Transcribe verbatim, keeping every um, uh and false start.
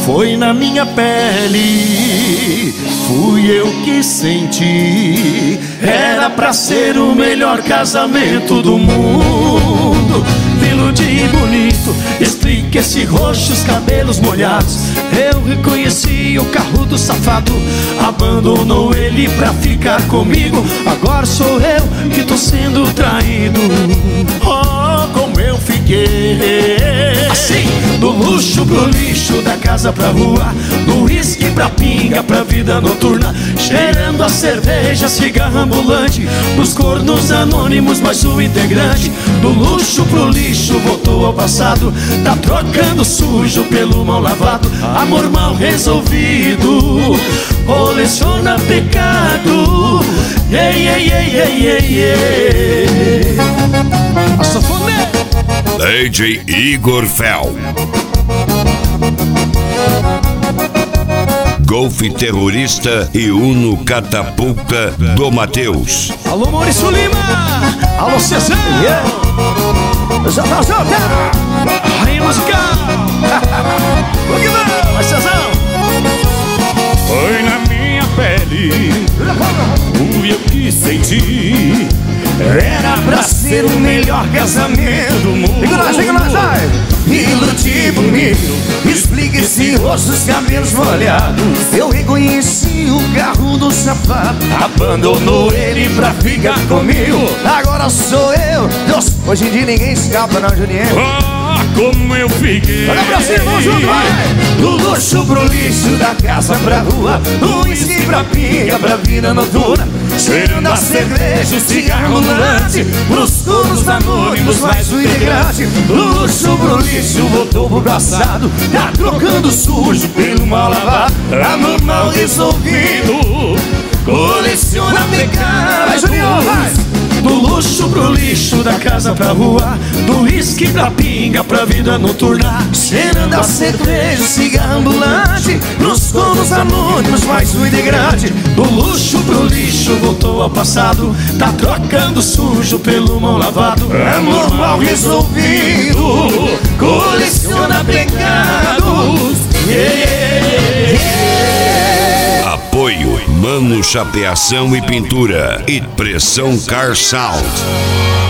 Foi na minha pele, fui eu que senti. Era pra ser o melhor casamento do mundo. Lindo de bonito, explique esse roxo, os cabelos molhados. Eu reconheci o carro do safado, abandonou ele pra ficar comigo. Agora sou eu que tô sendo traído. Oh, como eu fiquei assim, do luxo pro lixo, da casa pra rua, do uísque pra pinga, pra vida noturna, cheirando a cerveja, cigarro ambulante, dos cornos anônimos, mas o integrante. Do luxo pro lixo, voltou ao passado, tá trocando sujo pelo mal lavado. Amor mal resolvido, coleciona pecado. Yeah, yeah, yeah, yeah, yeah. A sanfona D J Igor Fel. Golf Terrorista e Uno Catapulta do Mateus. Alô, Maurício Lima. Alô, Cezão. Yeah. Jota, Jota. Rainha musical. O que não? Vai, Cezão. Foi na minha pele, fui eu que senti. Era pra ser o melhor casamento do mundo. Fica lá, fica lá, sai. Ilude bonito, explique esse rosto, os cabelos molhados. Eu reconheci o carro do safado, abandonou ele pra ficar comigo. Agora sou eu, Deus, hoje em dia ninguém escapa não, Juliano. Ah, como eu fiquei. Olha pra cima, vamos junto, vai. Do luxo pro lixo, da casa pra rua, do uísque pra pinga, pra vida noturna, cheirando a cerveja, o cigarro ambulante, pros turnos anônimos, mais o integrante. Do luxo pro lixo, voltou pro passado, tá trocando sujo pelo mal lavado. Amor mal resolvido, coleciona pecado. Vai, Julião, vai! Do luxo pro lixo, da casa pra rua, do uísque pra pinga, pra vida noturna, cheirando a cerveja, cigarro ambulante, pros donos anônimos, mais o integrante. Do luxo pro lixo, voltou ao passado, tá trocando sujo pelo mal lavado. Amor mal resolvido, coleciona pecados. Yeah, yeah. Apoio, Mano Chapeação e Pintura e Pressão Car Sound.